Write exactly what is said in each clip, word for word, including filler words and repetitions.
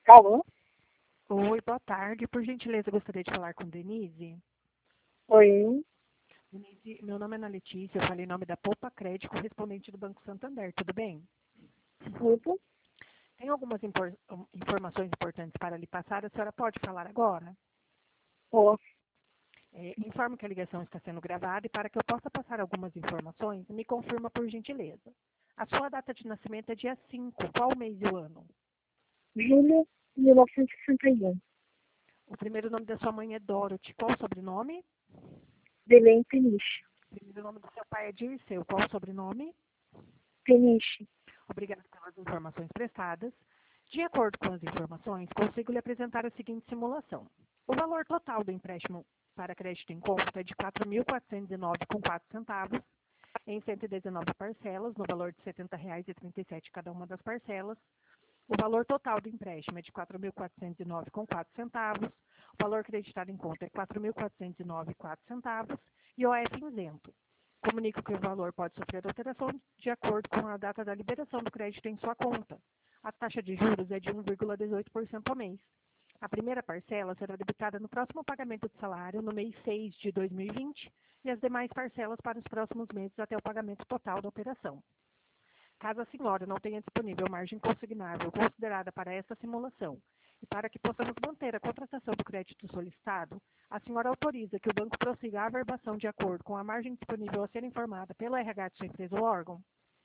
Alô? Oi, boa tarde. Por gentileza, eu gostaria de falar com Denise. Oi. Denise, meu nome é Ana Letícia, eu falei em nome da Poupa Crédito, correspondente do Banco Santander, tudo bem? Tudo? Tem algumas impor- informações importantes para lhe passar, a senhora pode falar agora? Posso. É, informo que a ligação está sendo gravada e para que eu possa passar algumas informações, me confirma por gentileza. A sua data de nascimento é dia cinco, qual o mês e o ano? Julho de mil novecentos e sessenta e um. O primeiro nome da sua mãe é Dorothy, qual o sobrenome? Belém Peniche. O primeiro nome do seu pai é Dirceu, qual o sobrenome? Peniche. Obrigada pelas informações prestadas. De acordo com as informações, consigo lhe apresentar a seguinte simulação. O valor total do empréstimo para crédito em conta é de quatro mil quatrocentos e nove reais e quatro centavos, em cento e dezenove parcelas, no valor de setenta reais e trinta e sete cada uma das parcelas. O valor total do empréstimo é de quatro mil quatrocentos e nove reais e quatro centavos. O valor creditado em conta é quatro mil quatrocentos e nove reais e quatro centavos e o O F isento. Comunico que o valor pode sofrer alteração de acordo com a data da liberação do crédito em sua conta. A taxa de juros é de um vírgula dezoito por cento ao mês. A primeira parcela será debitada no próximo pagamento do salário, no mês seis de dois mil e vinte, e as demais parcelas para os próximos meses até o pagamento total da operação. Caso a senhora não tenha disponível margem consignável considerada para esta simulação, e para que possamos manter a contratação do crédito solicitado, a senhora autoriza que o banco prossiga a averbação de acordo com a margem disponível a ser informada pelo R H de sua empresa ou órgão?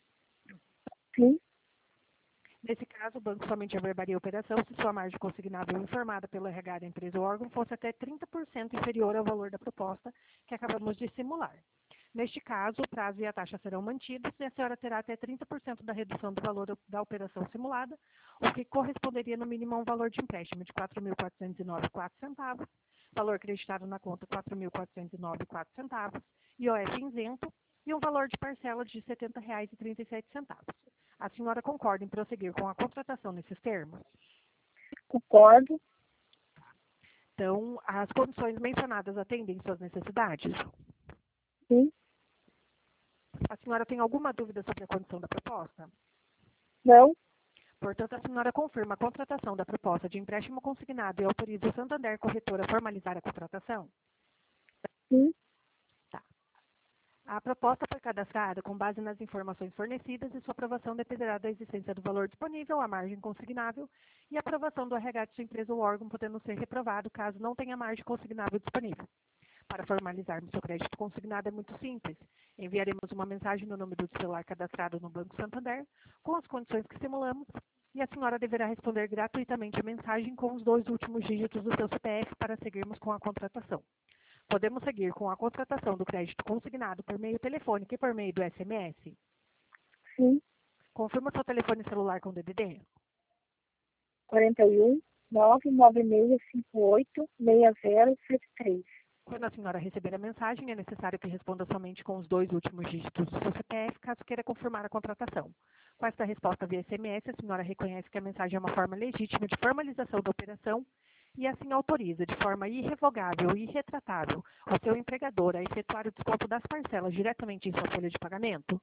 Sim. Nesse caso, o banco somente averbaria a operação se sua margem consignável informada pelo R H da empresa ou órgão fosse até trinta por cento inferior ao valor da proposta que acabamos de simular. Neste caso, o prazo e a taxa serão mantidos e a senhora terá até trinta por cento da redução do valor da operação simulada, o que corresponderia no mínimo a um valor de empréstimo de quatro mil quatrocentos e nove reais e quatro centavos, valor creditado na conta quatro mil quatrocentos e nove reais e quatro centavos, I O F isento e um valor de parcela de setenta reais e trinta e sete centavos. A senhora concorda em prosseguir com a contratação nesses termos? Concordo. Então, as condições mencionadas atendem suas necessidades? Sim. A senhora tem alguma dúvida sobre a condição da proposta? Não. Portanto, a senhora confirma a contratação da proposta de empréstimo consignado e autoriza o Santander Corretora a formalizar a contratação? Sim. Tá. A proposta foi cadastrada com base nas informações fornecidas e sua aprovação dependerá da existência do valor disponível, a margem consignável e a aprovação do R H de sua empresa ou órgão, podendo ser reprovado caso não tenha margem consignável disponível. Para formalizarmos seu crédito consignado é muito simples. Enviaremos uma mensagem no número do celular cadastrado no Banco Santander com as condições que simulamos e a senhora deverá responder gratuitamente a mensagem com os dois últimos dígitos do seu C P F para seguirmos com a contratação. Podemos seguir com a contratação do crédito consignado por meio telefônico e por meio do S M S? Sim. Confirma seu telefone celular com D D D? quarenta e um, nove nove seis cinco oito, seis zero sete três. Quando a senhora receber a mensagem, é necessário que responda somente com os dois últimos dígitos do seu C P F, caso queira confirmar a contratação. Com esta resposta via S M S, a senhora reconhece que a mensagem é uma forma legítima de formalização da operação e assim autoriza, de forma irrevogável e irretratável, o seu empregador a efetuar o desconto das parcelas diretamente em sua folha de pagamento?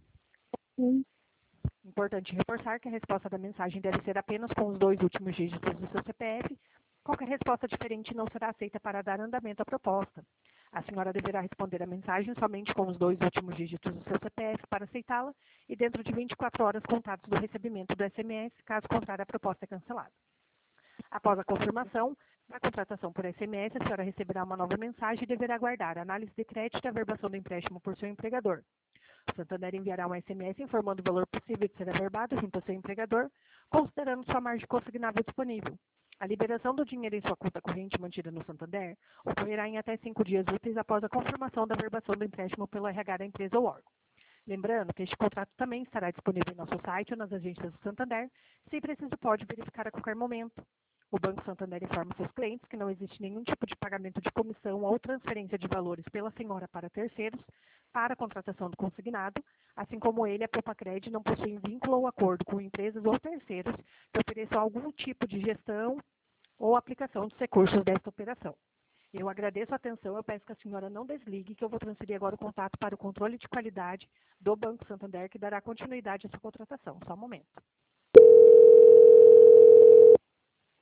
Sim. Importante reforçar que a resposta da mensagem deve ser apenas com os dois últimos dígitos do seu C P F. Qualquer resposta diferente não será aceita para dar andamento à proposta. A senhora deverá responder a mensagem somente com os dois últimos dígitos do seu C P F para aceitá-la e dentro de vinte e quatro horas contados do recebimento do S M S, caso contrário a proposta é cancelada. Após a confirmação da contratação por S M S, a senhora receberá uma nova mensagem e deverá aguardar a análise de crédito e a averbação do empréstimo por seu empregador. O Santander enviará um S M S informando o valor possível de ser averbado junto ao seu empregador, considerando sua margem consignável disponível. A liberação do dinheiro em sua conta corrente mantida no Santander ocorrerá em até cinco dias úteis após a confirmação da averbação do empréstimo pelo R H da empresa ou órgão. Lembrando que este contrato também estará disponível em nosso site ou nas agências do Santander, se preciso pode verificar a qualquer momento. O Banco Santander informa seus clientes que não existe nenhum tipo de pagamento de comissão ou transferência de valores pela senhora para terceiros para a contratação do consignado, assim como ele, a Poupa-Cred, não possui vínculo ou acordo com empresas ou terceiros que ofereçam algum tipo de gestão ou aplicação dos recursos desta operação. Eu agradeço a atenção, eu peço que a senhora não desligue, que eu vou transferir agora o contato para o controle de qualidade do Banco Santander, que dará continuidade à sua contratação. Só um momento.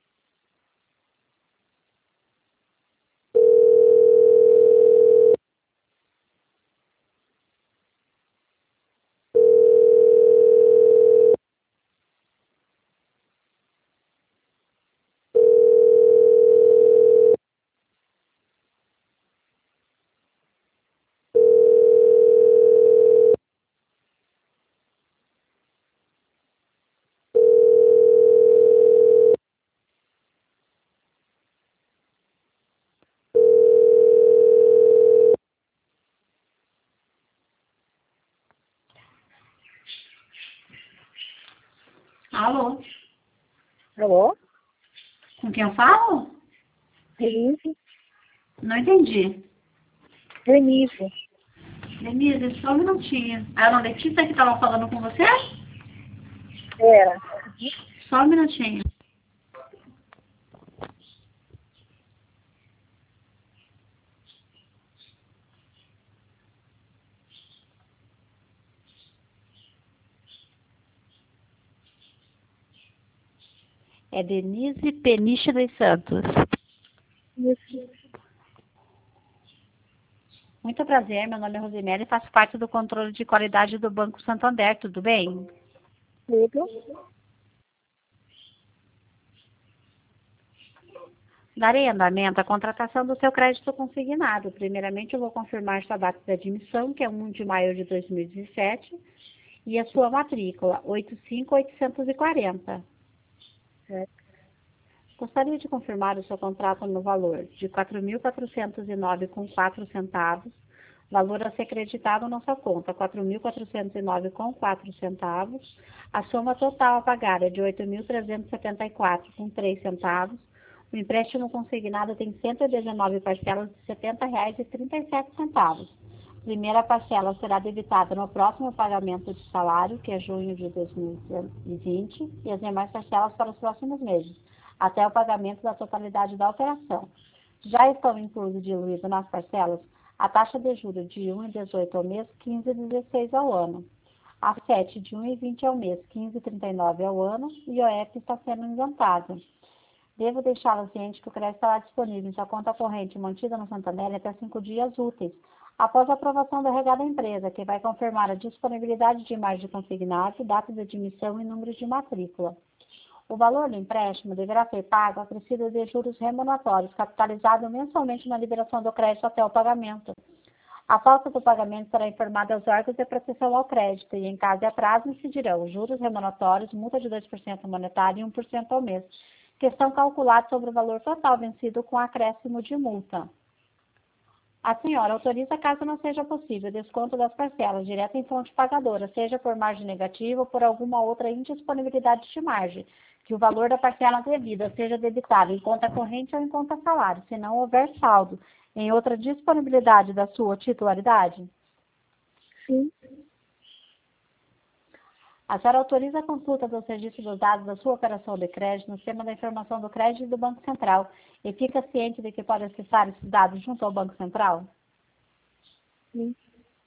Alô? Com quem eu falo? Denise? Não entendi. Denise. Denise, só um minutinho. A Ana Letícia que estava falando com você? Era. Só um minutinho. É Denise Peniche dos Santos. Isso. Muito prazer, meu nome é Rosemary e faço parte do controle de qualidade do Banco Santander, tudo bem? Tudo. Darei andamento à contratação do seu crédito consignado. Primeiramente, eu vou confirmar sua data de admissão, que é um de maio de dois mil e dezessete, e a sua matrícula, oito cinco oito quatro zero. Certo. Gostaria de confirmar o seu contrato no valor de quatro mil quatrocentos e nove reais e quatro centavos, valor a ser creditado na sua conta, quatro mil quatrocentos e nove reais e quatro centavos. A soma total a pagar é de oito mil trezentos e setenta e quatro reais e três centavos. O empréstimo consignado tem cento e dezenove parcelas de setenta reais e trinta e sete centavos. Primeira parcela será debitada no próximo pagamento de salário, que é junho de dois mil e vinte, e as demais parcelas para os próximos meses, até o pagamento da totalidade da operação. Já estão incluídos diluídos nas parcelas a taxa de juros de um vírgula dezoito ao mês, quinze vírgula dezesseis ao ano. A sete de um vírgula vinte ao mês, quinze vírgula trinta e nove ao ano, e o I O F está sendo isentado. Devo deixá-lo ciente que o crédito estará disponível em sua conta corrente mantida no Santander até cinco dias úteis, após a aprovação do R H da empresa, que vai confirmar a disponibilidade de imagem de consignado, data de admissão e número de matrícula. O valor do empréstimo deverá ser pago acrescido de juros remuneratórios, capitalizado mensalmente na liberação do crédito até o pagamento. A falta do pagamento será informada aos órgãos de proteção ao crédito e, em caso de atraso, incidirão juros remuneratórios, multa de dois por cento monetária e um por cento ao mês, que são calculados sobre o valor total vencido com acréscimo de multa. A senhora autoriza, caso não seja possível, desconto das parcelas direto em fonte pagadora, seja por margem negativa ou por alguma outra indisponibilidade de margem, que o valor da parcela devida seja debitado em conta corrente ou em conta salário, se não houver saldo em outra disponibilidade da sua titularidade? Sim. A senhora autoriza a consulta dos registros dos dados da sua operação de crédito no sistema da informação do crédito do Banco Central e fica ciente de que pode acessar esses dados junto ao Banco Central? Sim.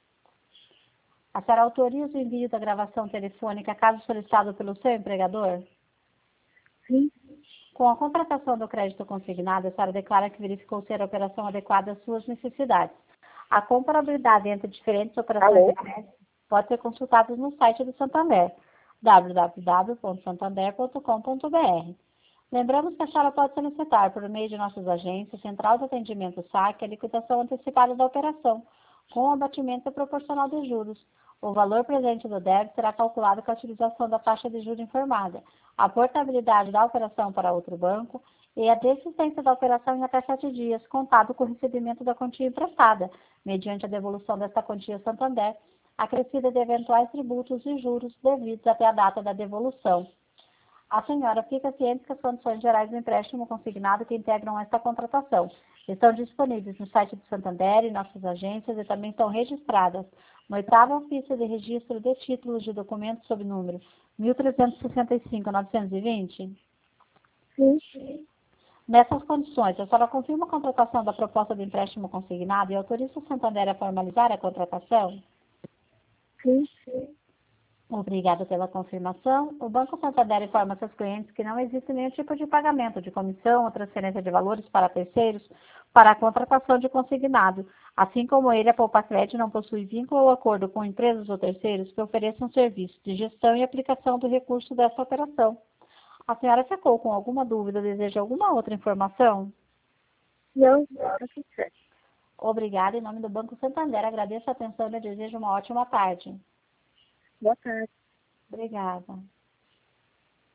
A senhora autoriza o envio da gravação telefônica caso solicitado pelo seu empregador? Sim. Com a contratação do crédito consignado, a senhora declara que verificou ser a operação adequada às suas necessidades. A comparabilidade entre diferentes operações Alô? de crédito pode ser consultada no site do Santander, w w w ponto santander ponto com ponto b r. Lembramos que a senhora pode solicitar, por meio de nossas agências, Central de Atendimento S A C, a liquidação antecipada da operação, com abatimento proporcional de juros. O valor presente do débito será calculado com a utilização da taxa de juros informada, a portabilidade da operação para outro banco e a desistência da operação em até sete dias, contado com o recebimento da quantia emprestada, mediante a devolução desta quantia ao Santander, acrescida de eventuais tributos e juros devidos até a data da devolução. A senhora fica ciente que as condições gerais do empréstimo consignado que integram esta contratação estão disponíveis no site do Santander e nossas agências e também estão registradas no oitavo ofício de registro de títulos de documentos sob número mil trezentos e sessenta e cinco, novecentos e vinte? Sim. Nessas condições, a senhora confirma a contratação da proposta de empréstimo consignado e autoriza o Santander a formalizar a contratação? Sim. Obrigada pela confirmação. O Banco Santander informa seus clientes que não existe nenhum tipo de pagamento de comissão ou transferência de valores para terceiros para a contratação de consignado. Assim como ele, a Poupacred não possui vínculo ou acordo com empresas ou terceiros que ofereçam serviço de gestão e aplicação do recurso dessa operação. A senhora ficou com alguma dúvida ou deseja alguma outra informação? Não, está tudo certo. Obrigada. Em nome do Banco Santander, agradeço a atenção e desejo uma ótima tarde. Boa tarde. Obrigada.